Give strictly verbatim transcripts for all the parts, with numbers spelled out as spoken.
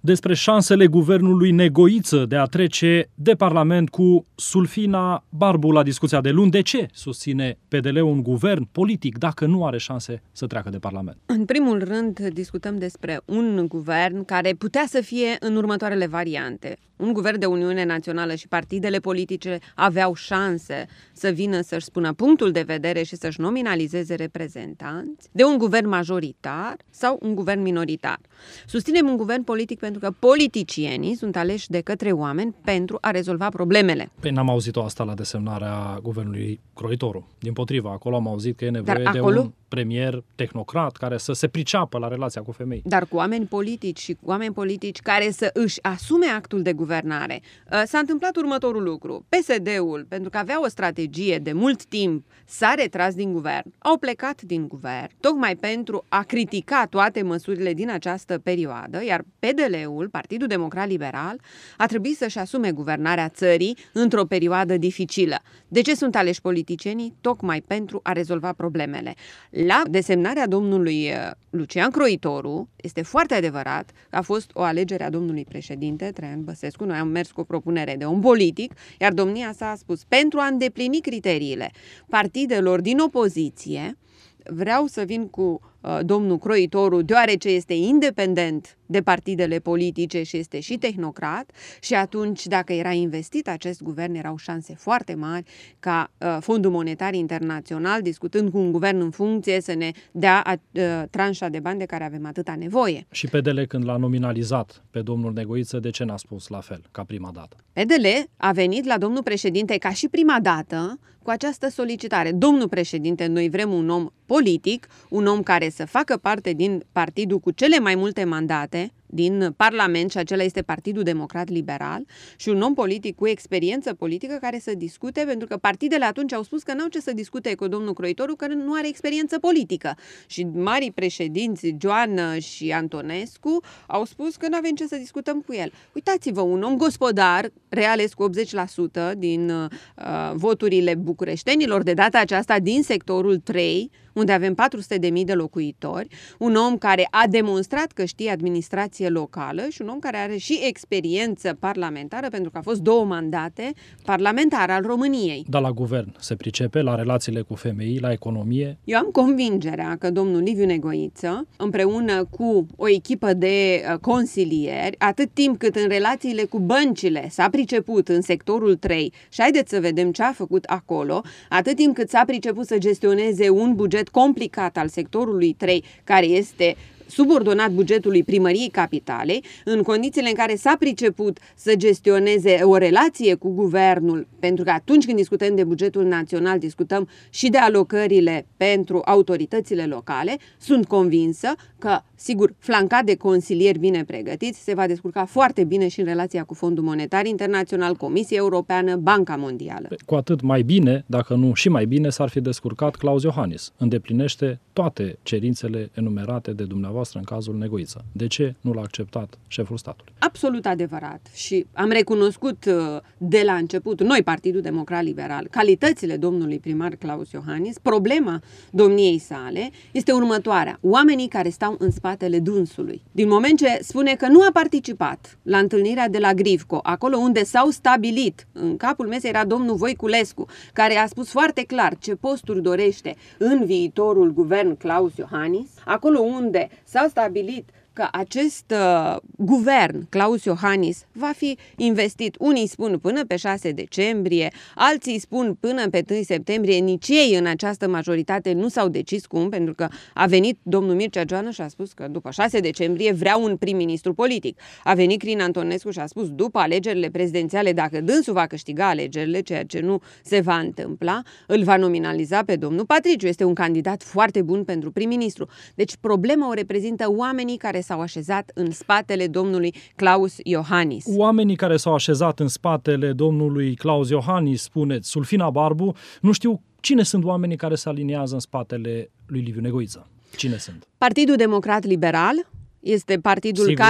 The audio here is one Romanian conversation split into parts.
despre șansele guvernului Negoiță de a trece de Parlament cu Sulfina Barbu la discuția de luni. De ce susține P D L-ul un guvern politic dacă nu are șanse să treacă de Parlament? În primul rând discutăm despre un guvern care putea să fie în următoarele variante. Un guvern de Uniune Națională și partidele politice aveau șanse să vină să-și spună punctul de vedere și să-și nominalizeze reprezentanți, de un guvern majoritar sau un guvern minoritar. Susținem un guvern politic pentru că politicienii sunt aleși de către oameni pentru a rezolva problemele. Păi n-am auzit-o asta la desemnarea guvernului Croitoru. Dimpotrivă, acolo am auzit că e nevoie Dar de acolo... un premier tehnocrat care să se priceapă la relația cu femei. Dar cu oameni politici și cu oameni politici care să își asume actul de guvernare. S-a întâmplat următorul lucru. P S D-ul, pentru că avea o strategie de mult timp, s-a retras din guvern, au plecat din guvern, tocmai pentru a critica toate măsurile din această perioadă, iar P D L-ul, Partidul Democrat Liberal, a trebuit să-și asume guvernarea țării într-o perioadă dificilă. De ce sunt aleși politicienii? Tocmai pentru a rezolva problemele. La desemnarea domnului Lucian Croitoru, este foarte adevărat că a fost o alegere a domnului președinte Traian Băsescu. Noi am mers cu o propunere de om politic, iar domnia sa a spus, pentru a îndeplini criteriile partidelor din opoziție, vreau să vin cu uh, domnul Croitoru, deoarece este independent de partidele politice și este și tehnocrat și atunci, dacă era investit acest guvern, erau șanse foarte mari ca uh, Fondul Monetar Internațional, discutând cu un guvern în funcție, să ne dea uh, tranșa de bani de care avem atâta nevoie. Și P D L, când l-a nominalizat pe domnul Negoiță, de ce n-a spus la fel, ca prima dată? P D L a venit la domnul președinte ca și prima dată cu această solicitare. Domnul președinte, noi vrem un om politic, un om care să facă parte din partidul cu cele mai multe mandate din Parlament, și acela este Partidul Democrat Liberal, și un om politic cu experiență politică care să discute, pentru că partidele atunci au spus că n-au ce să discute cu domnul Croitoru, că nu are experiență politică. Și marii președinți, Joană și Antonescu, au spus că nu avem ce să discutăm cu el. Uitați-vă, un om gospodar, reales cu optzeci la sută din uh, voturile bucureștenilor, de data aceasta din sectorul trei, unde avem patru sute de mii de locuitori, un om care a demonstrat că știe administrație locală și un om care are și experiență parlamentară, pentru că a fost două mandate parlamentar al României. Dar la guvern se pricepe, la relațiile cu femei, la economie? Eu am convingerea că domnul Liviu Negoiță, împreună cu o echipă de consilieri, atât timp cât în relațiile cu băncile s-a priceput în sectorul trei, și haideți să vedem ce a făcut acolo, atât timp cât s-a priceput să gestioneze un buget complicat al sectorului trei, care este subordonat bugetului Primăriei Capitalei, în condițiile în care s-a priceput să gestioneze o relație cu guvernul, pentru că atunci când discutăm de bugetul național, discutăm și de alocările pentru autoritățile locale, sunt convinsă că, sigur, flancat de consilieri bine pregătiți, se va descurca foarte bine și în relația cu Fondul Monetar Internațional, Comisia Europeană, Banca Mondială. Cu atât mai bine, dacă nu și mai bine, s-ar fi descurcat Klaus Iohannis. Îndeplinește toate cerințele enumerate de dumneavoastră în cazul Negoiță. De ce nu l-a acceptat șeful statului? Absolut adevărat. Și am recunoscut de la început, noi, Partidul Democrat Liberal, calitățile domnului primar Klaus Iohannis. Problema domniei sale este următoarea. Oamenii care stau în spatele dânsului. Din moment ce spune că nu a participat la întâlnirea de la Grivco, acolo unde s-au stabilit, în capul mesei era domnul Voiculescu, care a spus foarte clar ce posturi dorește în viitorul guvern Klaus Iohannis, acolo unde s-a stabilit că acest uh, guvern, Klaus Iohannis, va fi investit. Unii spun până pe șase decembrie, alții spun până pe întâi septembrie, nici ei în această majoritate nu s-au decis cum, pentru că a venit domnul Mircea Joană și a spus că după șase decembrie vrea un prim-ministru politic. A venit Crin Antonescu și a spus după alegerile prezidențiale, dacă dânsul va câștiga alegerile, ceea ce nu se va întâmpla, îl va nominaliza pe domnul Patriciu. Este un candidat foarte bun pentru prim-ministru. Deci problema o reprezintă oamenii care s-au așezat în spatele domnului Klaus Iohannis. Oamenii care s-au așezat în spatele domnului Klaus Iohannis, spuneți, Sulfina Barbu, nu știu cine sunt oamenii care se aliniază în spatele lui Liviu Negoiță. Cine sunt? Partidul Democrat Liberal este partidul Sigur. care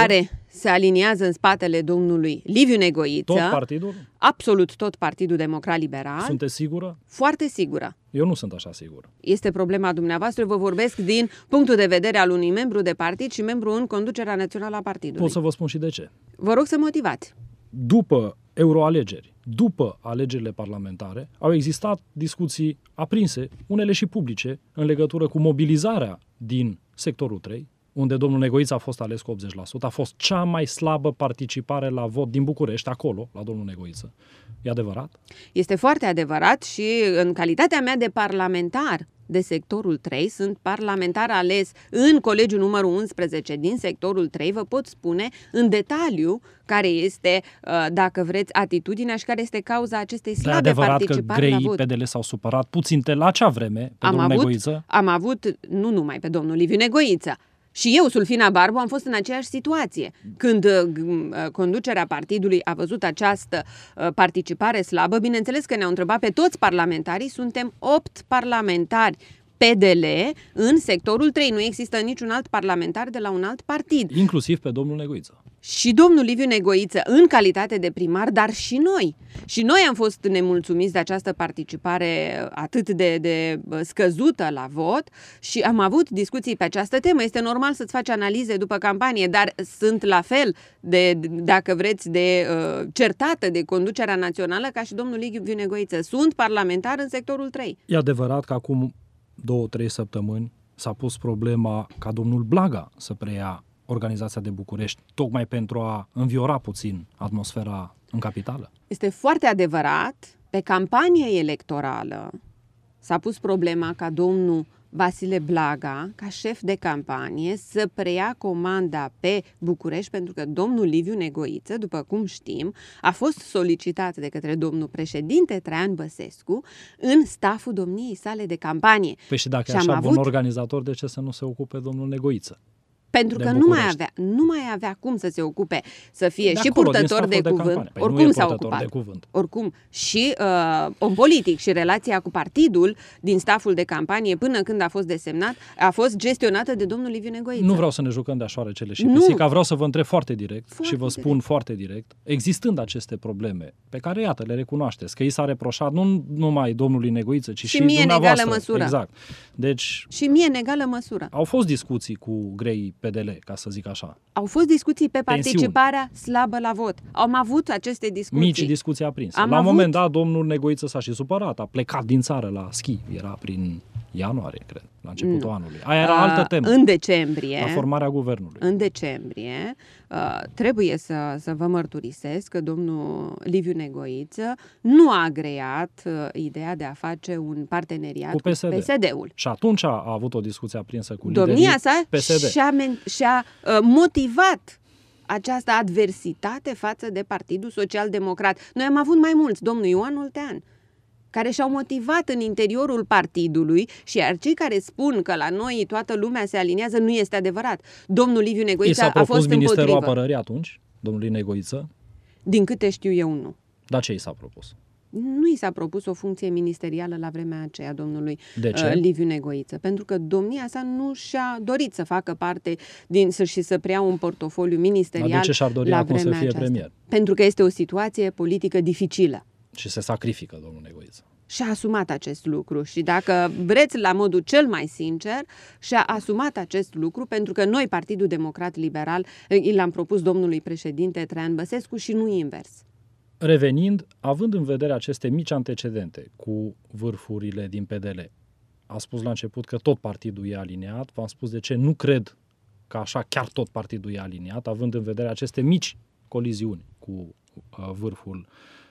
se aliniază în spatele domnului Liviu Negoiță. Tot partidul? Absolut tot Partidul Democrat Liberal. Sunteți sigură? Foarte sigură. Eu nu sunt așa sigur. Este problema dumneavoastră. Vă vorbesc din punctul de vedere al unui membru de partid și membru în conducerea națională a partidului. Pot să vă spun și de ce. Vă rog să motivați. După euroalegeri, după alegerile parlamentare, au existat discuții aprinse, unele și publice, în legătură cu mobilizarea din sectorul trei, unde domnul Negoiță a fost ales cu optzeci la sută, a fost cea mai slabă participare la vot din București, acolo, la domnul Negoiță. E adevărat? Este foarte adevărat și în calitatea mea de parlamentar de sectorul trei, sunt parlamentar ales în colegiul numărul unsprezece din sectorul trei, vă pot spune în detaliu care este, dacă vreți, atitudinea și care este cauza acestei slabe participări la vot. Că greii P D L s-au supărat puțin de la acea vreme pe am domnul avut, Negoiță? Am avut, nu numai pe domnul Liviu Negoiță, și eu, Sulfina Barbu, am fost în aceeași situație. Când uh, conducerea partidului a văzut această uh, participare slabă, bineînțeles că ne-au întrebat pe toți parlamentarii, suntem opt parlamentari P D L în sectorul trei. Nu există niciun alt parlamentar de la un alt partid. Inclusiv pe domnul Negoiță. Și domnul Liviu Negoiță în calitate de primar, dar și noi. Și noi am fost nemulțumiți de această participare atât de, de scăzută la vot și am avut discuții pe această temă. Este normal să-ți faci analize după campanie, dar sunt la fel de, dacă vreți, de uh, certată de conducerea națională ca și domnul Liviu Negoiță. Sunt parlamentar în sectorul trei. E adevărat că acum două, trei săptămâni s-a pus problema ca domnul Blaga să preia organizația de București, tocmai pentru a înviora puțin atmosfera în capitală? Este foarte adevărat. Pe campanie electorală s-a pus problema ca domnul Vasile Blaga, ca șef de campanie, să preia comanda pe București, pentru că domnul Liviu Negoiță, după cum știm, a fost solicitat de către domnul președinte Traian Băsescu în staful domniei sale de campanie. Păi și dacă și e așa avut... bun organizator, de ce să nu se ocupe domnul Negoiță? Pentru că nu mai, avea, nu mai avea cum să se ocupe, să fie de și acolo, purtător de, de cuvânt. Păi oricum s-a ocupat. De cuvânt. Oricum. Și uh, om politic și relația cu partidul din staful de campanie până când a fost desemnat a fost gestionată de domnul Liviu Negoiță. Nu vreau să ne jucăm de așoarecele și pisica, vreau să vă întreb foarte direct foarte și vă spun direct. foarte direct, existând aceste probleme pe care, iată, le recunoașteți, că i s-a reproșat nu numai domnului Negoiță, ci și, și mie în egală măsură. Exact. Deci, și mie în egală măsură. Au fost discuții cu grei P D L, ca să zic așa. Au fost discuții pe participarea Tensiuni. slabă la vot. Am avut aceste discuții. Mici discuții aprinse. Am la un avut... moment dat, domnul Negoiță s-a și supărat. A plecat din țară la schi. Era prin ianuarie, cred, la începutul nu. anului. Aia era altă temă. În decembrie. La formarea guvernului. În decembrie, uh, trebuie să, să vă mărturisesc că domnul Liviu Negoiță nu a agreat uh, ideea de a face un parteneriat cu P S D. P S D-ul. Și atunci a avut o discuție aprinsă cu Domnia liderii sa P S D. și-a, men- și-a uh, motivat această adversitate față de Partidul Social Democrat. Noi am avut mai mulți, domnul Ioan Oltean, care și-au motivat în interiorul partidului și iar cei care spun că la noi toată lumea se aliniază, nu este adevărat. Domnul Liviu Negoiță a fost împotrivă. I s-a propus Ministerul Apărării atunci, domnului Negoiță? Din câte știu eu, nu. Dar ce i s-a propus? Nu i s-a propus o funcție ministerială la vremea aceea domnului de ce? Uh, Liviu Negoiță, pentru că domnia sa nu și-a dorit să facă parte din, să, și să preia un portofoliu ministerial. Dar de ce și-ar dori acum să fie aceasta? premier? Pentru că este o situație politică dificilă. Și se sacrifică domnul Negoiță. Și-a asumat acest lucru și dacă vreți la modul cel mai sincer, și-a asumat acest lucru pentru că noi, Partidul Democrat Liberal, i l-am propus domnului președinte Traian Băsescu și nu invers. Revenind, având în vedere aceste mici antecedente cu vârfurile din P D L, a spus la început că tot partidul e aliniat, v-am spus de ce nu cred că așa chiar tot partidul e aliniat, având în vedere aceste mici coliziuni cu uh, vârful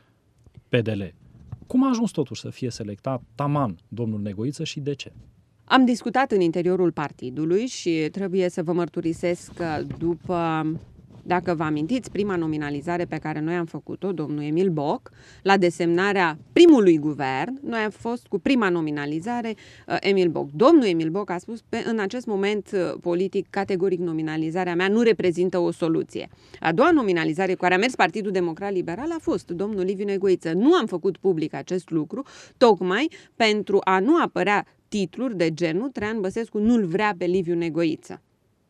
P D L. Cum a ajuns totuși să fie selectat taman domnul Negoiță și de ce? Am discutat în interiorul partidului și trebuie să vă mărturisesc că după, dacă vă amintiți, prima nominalizare pe care noi am făcut-o, domnul Emil Boc, la desemnarea primului guvern, noi am fost cu prima nominalizare uh, Emil Boc. Domnul Emil Boc a spus, pe, în acest moment uh, politic, categoric nominalizarea mea nu reprezintă o soluție. A doua nominalizare cu care a mers Partidul Democrat Liberal a fost domnul Liviu Negoiță. Nu am făcut public acest lucru, tocmai pentru a nu apărea titluri de genul Traian Băsescu nu-l vrea pe Liviu Negoiță.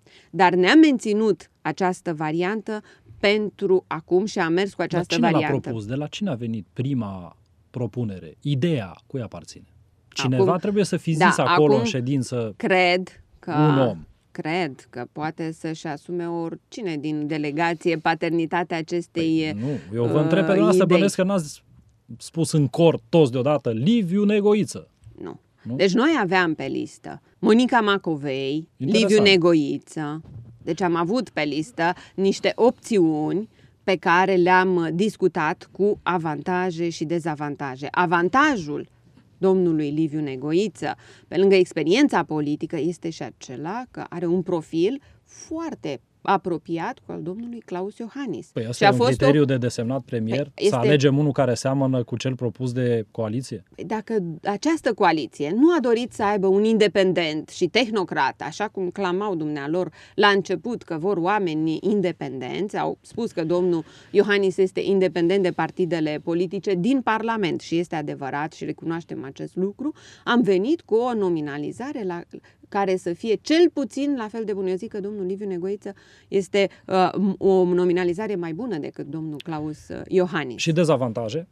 Dar ne-am menținut această variantă pentru acum și am mers cu această Dar cine variantă. l-a propus? De la cine a venit prima propunere? Ideea cui aparține? Cineva Acum, trebuie să fi zis da, acolo acum în ședință cred că, un om. Cred că poate să-și asume oricine din delegație paternitatea acestei Păi, nu, eu vă întreb pe uh, dumneavoastră, idei. bănesc că n-ați spus în cor toți deodată Liviu Negoiță. Nu. Nu? Deci noi aveam pe listă Monica Macovei, Interesant. Liviu Negoiță. Deci am avut pe listă niște opțiuni pe care le-am discutat cu avantaje și dezavantaje. Avantajul domnului Liviu Negoiță, pe lângă experiența politică, este și acela că are un profil foarte apropiat cu al domnului Klaus Iohannis. Păi Și asta a e un fost criteriu o... de desemnat premier? Păi este- Să alegem unul care seamănă cu cel propus de coaliție? Dacă această coaliție nu a dorit să aibă un independent și tehnocrat, așa cum clamau dumnealor la început că vor oameni independenți, au spus că domnul Iohannis este independent de partidele politice din Parlament și este adevărat și recunoaștem acest lucru, am venit cu o nominalizare la care să fie cel puțin la fel de bună. Eu zic că domnul Liviu Negoiță este uh, o nominalizare mai bună decât domnul Klaus uh, Iohannis. Și dezavantaje?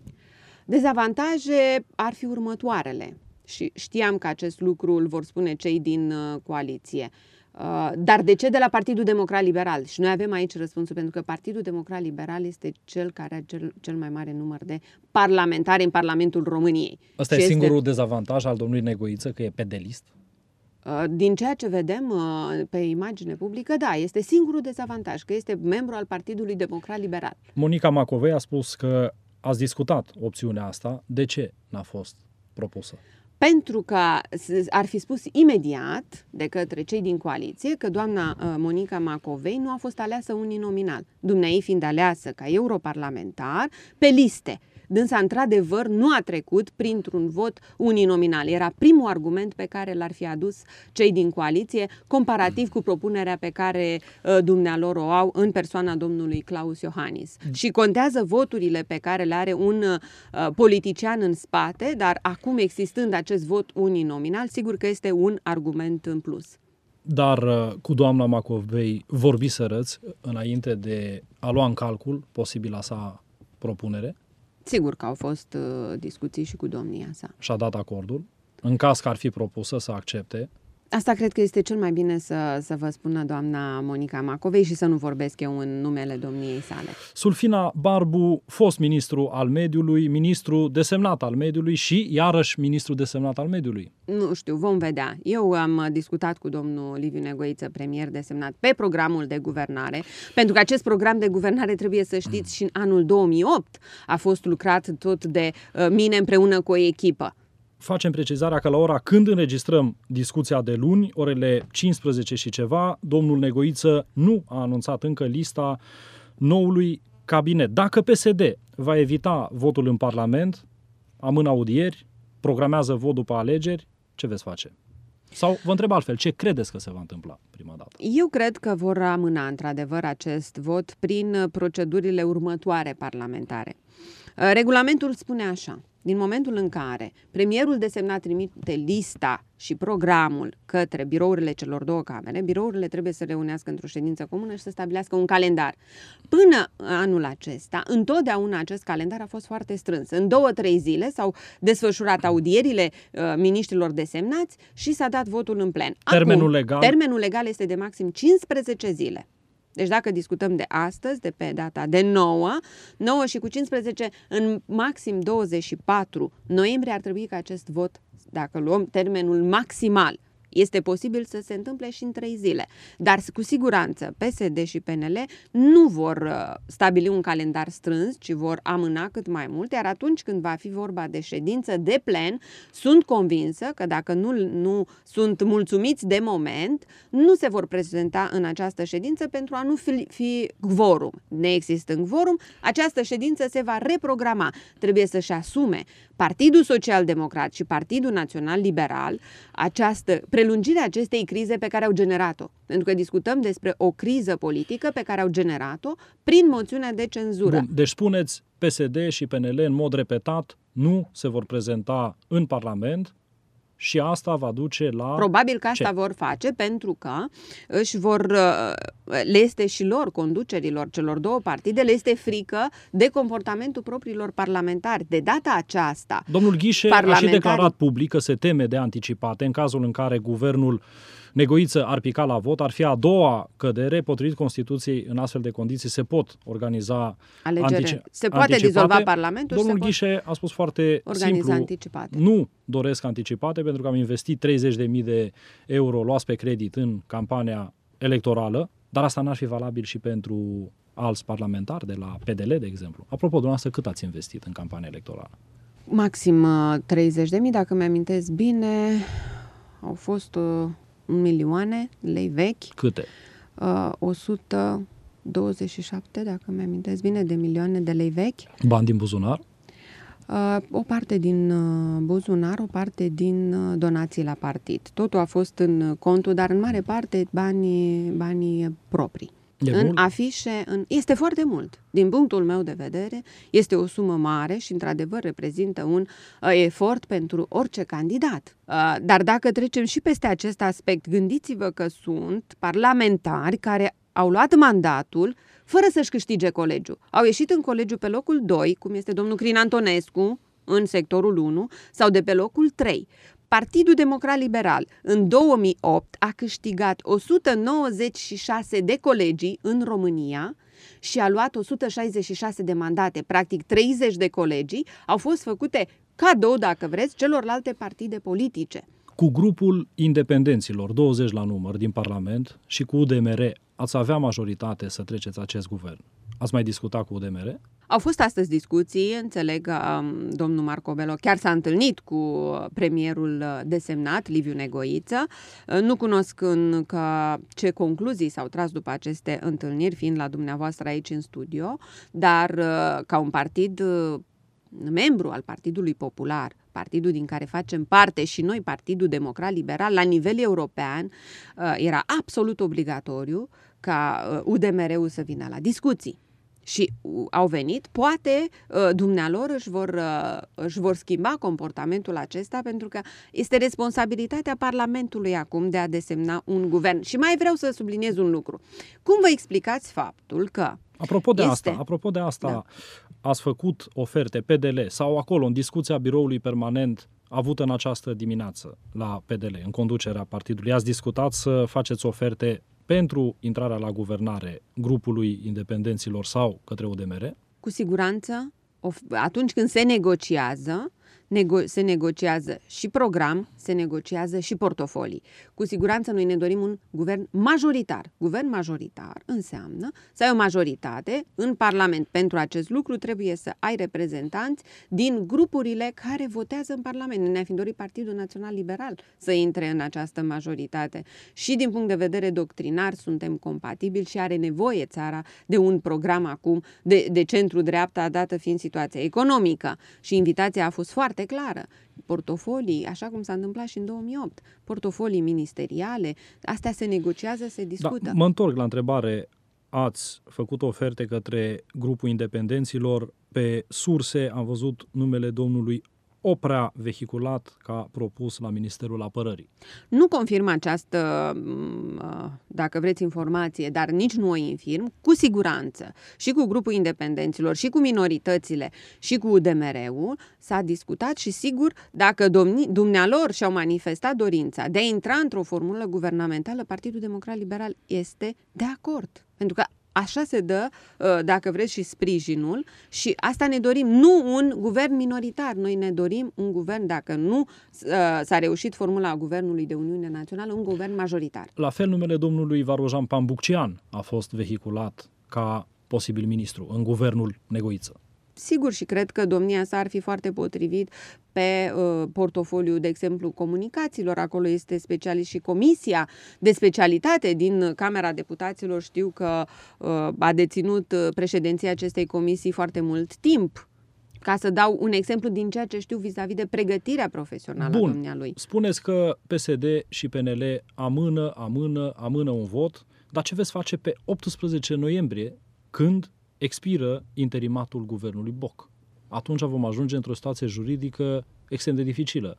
Dezavantaje ar fi următoarele și știam că acest lucru îl vor spune cei din uh, coaliție. Uh, dar de ce de la Partidul Democrat Liberal? Și noi avem aici răspunsul, pentru că Partidul Democrat Liberal este cel care are cel, cel mai mare număr de parlamentari în Parlamentul României. Ăsta Și e este- singurul dezavantaj al domnului Negoiță, că e pedelist? Uh, Din ceea ce vedem uh, pe imagine publică, da, este singurul dezavantaj, că este membru al Partidului Democrat Liberal. Monica Macovei a spus că ați discutat opțiunea asta. De ce n-a fost propusă? Pentru că s- ar fi spus imediat de către cei din coaliție că doamna uh, Monica Macovei nu a fost aleasă uninominal, dumneai fiind aleasă ca europarlamentar pe liste. Dânsa, într-adevăr, nu a trecut printr-un vot uninominal. Era primul argument pe care l-ar fi adus cei din coaliție, comparativ cu propunerea pe care uh, dumnealor o au în persoana domnului Klaus Iohannis. Și contează voturile pe care le are un uh, politician în spate, dar acum existând acest vot uninominal, sigur că este un argument în plus. Dar uh, cu doamna Macovei vorbiserăți înainte de a lua în calcul posibila sa propunere Sigur că au fost uh, discuții și cu domnia sa. și a dat acordul. În caz că ar fi propusă să accepte, Asta cred că este cel mai bine să, să vă spună doamna Monica Macovei și să nu vorbesc eu în numele domniei sale. Sulfina Barbu, fost ministru al mediului, ministru desemnat al mediului și iarăși ministru desemnat al mediului. Nu știu, vom vedea. Eu am discutat cu domnul Liviu Negoiță, premier desemnat, pe programul de guvernare, pentru că acest program de guvernare, trebuie să știți, și în anul două mii opt a fost lucrat tot de uh, mine împreună cu o echipă. Facem precizarea că la ora când înregistrăm discuția de luni, orele cincisprezece și ceva, domnul Negoiță nu a anunțat încă lista noului cabinet. Dacă P S D va evita votul în Parlament, amână audieri, programează vot după alegeri, ce veți face? Sau vă întreb altfel, ce credeți că se va întâmpla prima dată? Eu cred că vor amâna într-adevăr acest vot prin procedurile următoare parlamentare. Regulamentul spune așa: din momentul în care premierul desemnat trimite lista și programul către birourile celor două camere, birourile trebuie să reunească într-o ședință comună și să stabilească un calendar. Până anul acesta, întotdeauna acest calendar a fost foarte strâns. În două, trei zile s-au desfășurat audierile uh, miniștrilor desemnați și s-a dat votul în plen. Termenul Acum, legal? Termenul legal este de maxim cincisprezece zile. Deci dacă discutăm de astăzi, de pe data de nouă, nouă și cu cincisprezece, în maxim douăzeci și patru noiembrie ar trebui ca acest vot, dacă luăm termenul maximal, este posibil să se întâmple și în trei zile. Dar cu siguranță P S D și P N L nu vor uh, stabili un calendar strâns, ci vor amâna cât mai mult, iar atunci când va fi vorba de ședință de plen, sunt convinsă că dacă nu, nu sunt mulțumiți de moment, nu se vor prezenta în această ședință pentru a nu fi, fi quorum. Neexistând quorum, această ședință se va reprograma. Trebuie să-și asume Partidul Social Democrat și Partidul Național Liberal această prelungirea acestei crize pe care au generat-o. Pentru că discutăm despre o criză politică pe care au generat-o prin moțiunea de cenzură. Bun, deci spuneți, P S D și P N L în mod repetat nu se vor prezenta în Parlament și asta va duce la... Probabil că asta ce? vor face pentru că își vor, le este și lor, conducerilor celor două partide, le este frică de comportamentul propriilor parlamentari. De data aceasta... Domnul Ghișe a și declarat public că se teme de anticipate în cazul în care guvernul Negoiță ar pica la vot, ar fi a doua cădere. Potrivit Constituției, în astfel de condiții se pot organiza alegere. Antici- se poate anticipate. dizolva Parlamentul. Domnul se Ghișe a spus foarte simplu, anticipate. Nu doresc anticipate pentru că am investit treizeci de mii de euro luați pe credit în campania electorală, dar asta n-ar fi valabil și pentru alți parlamentari de la P D L, de exemplu. Apropo, dumneavoastră, cât ați investit în campania electorală? Maxim treizeci de mii, dacă mi-amintesc bine, au fost uh, milioane lei vechi. Câte? Uh, o sută douăzeci și șapte, dacă mi-amintesc bine, de milioane de lei vechi. Bani din buzunar? Uh, o parte din uh, buzunar, o parte din uh, donații la partid. Totul a fost în contul, dar în mare parte banii, banii proprii. E în mult? afișe, în... este foarte mult. Din punctul meu de vedere, este o sumă mare și, într-adevăr, reprezintă un uh, efort pentru orice candidat. Uh, dar dacă trecem și peste acest aspect, gândiți-vă că sunt parlamentari care au luat mandatul fără să-și câștige colegiul. Au ieșit în colegiu pe locul doi, cum este domnul Crin Antonescu, în sectorul unu, sau de pe locul trei. Partidul Democrat Liberal în două mii opt a câștigat o sută nouăzeci și șase de colegii în România și a luat o sută șaizeci și șase de mandate. Practic treizeci de colegii au fost făcute cadou, dacă vreți, celorlalte partide politice. Cu grupul independenților, douăzeci la număr din Parlament, și cu U D M R, ați avea majoritate să treceți acest guvern. Ați mai discutat cu U D M R? Au fost astăzi discuții, înțeleg că um, domnul Marcobelo chiar s-a întâlnit cu premierul desemnat, Liviu Negoiță. Nu cunosc încă ce concluzii s-au tras după aceste întâlniri, fiind la dumneavoastră aici în studio, dar ca un partid, membru al Partidului Popular, partidul din care facem parte și noi, Partidul Democrat Liberal, la nivel european, era absolut obligatoriu ca U D M R-ul să vină la discuții. Și au venit, poate dumnealor își vor, își vor schimba comportamentul acesta, pentru că este responsabilitatea Parlamentului acum de a desemna un guvern. Și mai vreau să subliniez un lucru. Cum vă explicați faptul că Apropo de este... asta, apropo de asta Da. ați făcut oferte P D L sau acolo, în discuția biroului permanent avută în această dimineață la P D L, în conducerea partidului, ați discutat să faceți oferte pentru intrarea la guvernare grupului independenților sau către U D M R? Cu siguranță, atunci când se negociază, nego- se negociază și program, se negociază și portofolii. Cu siguranță noi ne dorim un guvern majoritar. Guvern majoritar înseamnă să ai o majoritate în Parlament. Pentru acest lucru trebuie să ai reprezentanți din grupurile care votează în Parlament. Ne-am fi dorit Partidul Național Liberal să intre în această majoritate. Și din punct de vedere doctrinar suntem compatibili și are nevoie țara de un program acum de, de centru-dreapta, dată fiind situația economică. Și invitația a fost foarte clară. Portofolii, așa cum s-a întâmplat și în două mii opt, portofolii ministeriale, astea se negociază, se discută. Da, mă întorc la întrebare. Ați făcut oferte către grupul independenților. Pe surse am văzut numele domnului Oprea vehiculat ca propus la Ministerul Apărării. Nu confirm această, dacă vreți, informație, dar nici nu o infirm. Cu siguranță și cu grupul independenților și cu minoritățile și cu U D M R-ul s-a discutat și sigur, dacă domni, dumnealor și-au manifestat dorința de a intra într-o formulă guvernamentală, Partidul Democrat Liberal este de acord. Pentru că așa se dă, dacă vreți, și sprijinul și asta ne dorim, nu un guvern minoritar, noi ne dorim un guvern, dacă nu s-a reușit formula guvernului de Uniune Națională, un guvern majoritar. La fel, numele domnului Varojan Pambuccian a fost vehiculat ca posibil ministru în guvernul Negoiță. Sigur, și cred că domnia sa ar fi foarte potrivit pe uh, portofoliu, de exemplu, comunicațiilor. Acolo este specialist și comisia de specialitate din Camera Deputaților. Știu că uh, a deținut președinția acestei comisii foarte mult timp. Ca să dau un exemplu din ceea ce știu vis-a-vis de pregătirea profesională a domnialui. Spuneți că P S D și P N L amână, amână, amână un vot, dar ce veți face pe optsprezece noiembrie, când expiră interimatul guvernului Boc? Atunci vom ajunge într-o situație juridică extrem de dificilă.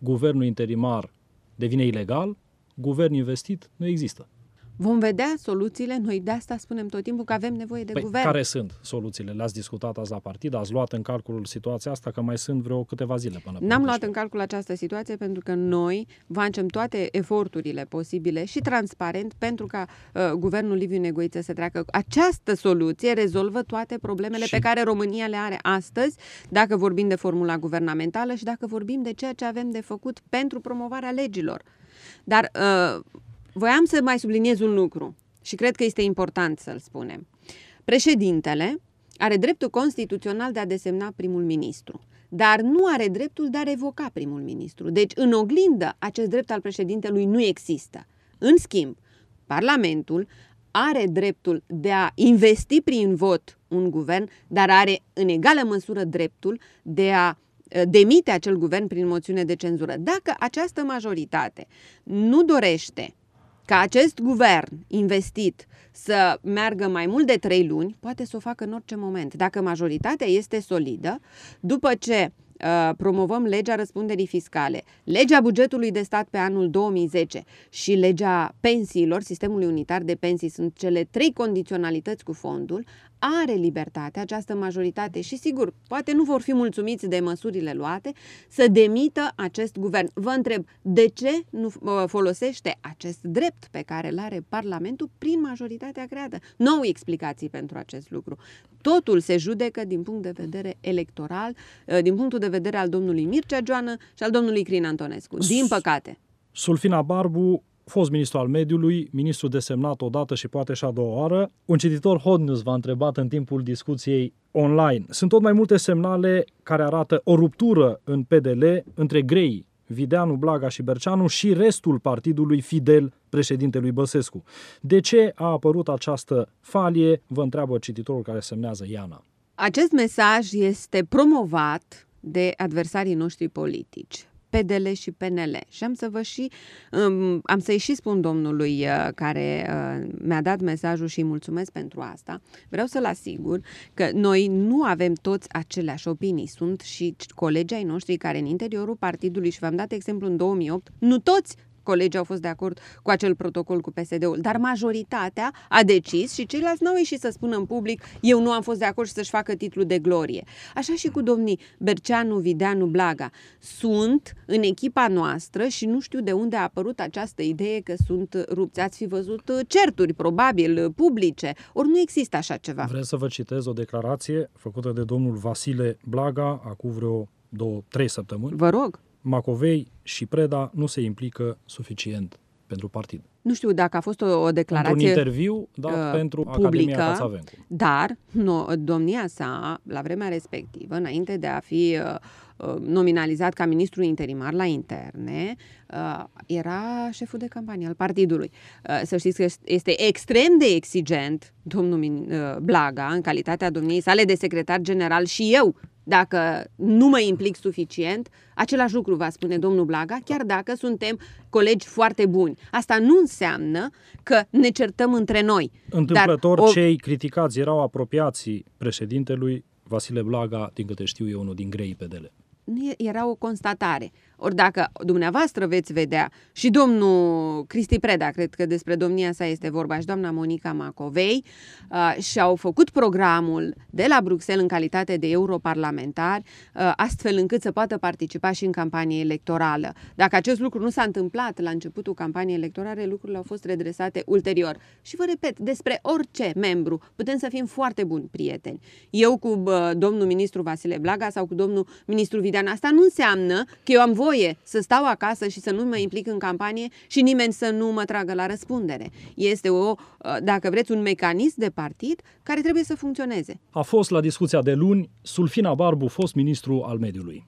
guvernul interimar devine ilegal, guvern investit nu există. Vom vedea soluțiile, noi de asta spunem tot timpul că avem nevoie de Păi, guvern. care sunt soluțiile? Le-ați discutat azi la partid? Ați luat în calcul situația asta? Că mai sunt vreo câteva zile până N-am până luat în calcul această situație pentru că noi facem toate eforturile posibile și transparent pentru ca uh, guvernul Liviu Negoiță să treacă. Această soluție rezolvă toate problemele Și- pe care România le are astăzi, dacă vorbim de formula guvernamentală și dacă vorbim de ceea ce avem de făcut pentru promovarea legilor. Dar uh, voiam să mai subliniez un lucru și cred că este important să-l spunem. Președintele are dreptul constituțional de a desemna primul ministru, dar nu are dreptul de a revoca primul ministru. Deci, în oglindă, acest drept al președintelui nu există. În schimb, Parlamentul are dreptul de a investi prin vot un guvern, dar are în egală măsură dreptul de a demite acel guvern prin moțiune de cenzură. Dacă această majoritate nu dorește ca acest guvern investit să meargă mai mult de trei luni, poate să o facă în orice moment. Dacă majoritatea este solidă, după ce uh, promovăm legea răspunderii fiscale, legea bugetului de stat pe anul două mii zece și legea pensiilor, sistemului unitar de pensii, sunt cele trei condiționalități cu fondul, are libertate această majoritate și, sigur, poate nu vor fi mulțumiți de măsurile luate, să demită acest guvern. Vă întreb, de ce nu folosește acest drept pe care îl are Parlamentul prin majoritatea creată? Nu au explicații pentru acest lucru. Totul se judecă din punct de vedere electoral, din punctul de vedere al domnului Mircea Joană și al domnului Crin Antonescu. Din păcate. Sulfina Barbu, fost ministru al mediului, ministru desemnat odată și poate și a doua oară. Un cititor Hot News v-a întrebat în timpul discuției online. Sunt tot mai multe semnale care arată o ruptură în P D L între grei Videanu, Blaga și Berceanu și restul partidului fidel președintelui Băsescu. De ce a apărut această falie? Vă întreabă cititorul care semnează Iana. Acest mesaj este promovat de adversarii noștri politici, P D L și P N L. Și am să vă și um, am să-i și spun domnului uh, care uh, mi-a dat mesajul și îi mulțumesc pentru asta. Vreau să-l asigur că noi nu avem toți aceleași opinii. Sunt și colegii ai noștri care în interiorul partidului, și v-am dat exemplu în două mii opt, nu toți colegii au fost de acord cu acel protocol cu P S D-ul, dar majoritatea a decis și ceilalți n-au ieșit să spună în public eu nu am fost de acord și să-și facă titlul de glorie. Așa și cu domnii Berceanu, Videanu, Blaga. Sunt în echipa noastră și nu știu de unde a apărut această idee că sunt rupți. Ați fi văzut certuri, probabil, publice. Ori nu există așa ceva. Vreau să vă citez o declarație făcută de domnul Vasile Blaga acum vreo două, trei săptămâni. Vă rog. Macovei și Preda nu se implică suficient pentru partid. Nu știu dacă a fost o, o declarație într-un interviu dat uh, pentru publică, Academia Cațavencu. Dar no, domnia sa, la vremea respectivă, înainte de a fi uh, nominalizat ca ministru interimar la interne, uh, era șeful de campanie al partidului. Uh, să știți că este extrem de exigent domnul uh, Blaga, în calitatea domniei sale de secretar general, și eu, dacă nu mă implic suficient, același lucru va spune domnul Blaga, chiar dacă suntem colegi foarte buni. Asta nu înseamnă că ne certăm între noi. Întâmplător, dar o... cei criticați erau apropiații președintelui Vasile Blaga, din câte știu eu, unul din grei P D L. Era o constatare. Ori dacă dumneavoastră veți vedea și domnul Cristi Preda, cred că despre domnia sa este vorba, și doamna Monica Macovei, uh, și-au făcut programul de la Bruxelles în calitate de europarlamentar, uh, astfel încât să poată participa și în campanie electorală. Dacă acest lucru nu s-a întâmplat la începutul campaniei electorale, lucrurile au fost redresate ulterior. Și vă repet, despre orice membru putem să fim foarte buni prieteni. Eu cu uh, domnul ministru Vasile Blaga sau cu domnul ministru Videanu, asta nu înseamnă că eu am voie să stau acasă și să nu mă implic în campanie și nimeni să nu mă tragă la răspundere. Este o, dacă vreți, un mecanism de partid care trebuie să funcționeze. A fost la discuția de luni Sulfina Barbu, fost ministru al mediului.